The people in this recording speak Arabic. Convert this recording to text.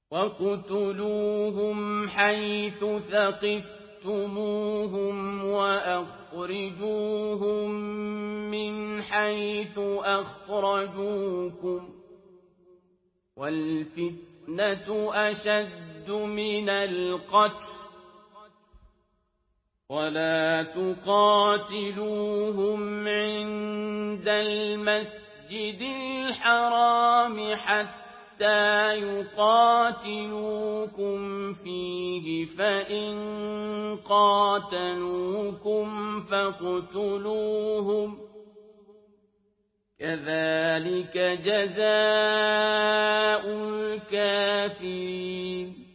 وَاقْتُلُوهُمْ حَيْثُ ثَقِفْتُمُوهُمْ وَأَخْرِجُوهُم مِّنْ حَيْثُ أَخْرَجُوكُمْ ۚ وَالْفِتْنَةُ أَشَدُّ مِنَ الْقَتْلِ ۚ وَلَا تُقَاتِلُوهُمْ عِندَ الْمَسْجِدِ الْحَرَامِ حَتَّىٰ يُقَاتِلُوكُمْ فِيهِ ۖ فَإِن قَاتَلُوكُمْ فَاقْتُلُوهُمْ ۗ كَذَٰلِكَ جَزَاءُ الْكَافِرِينَ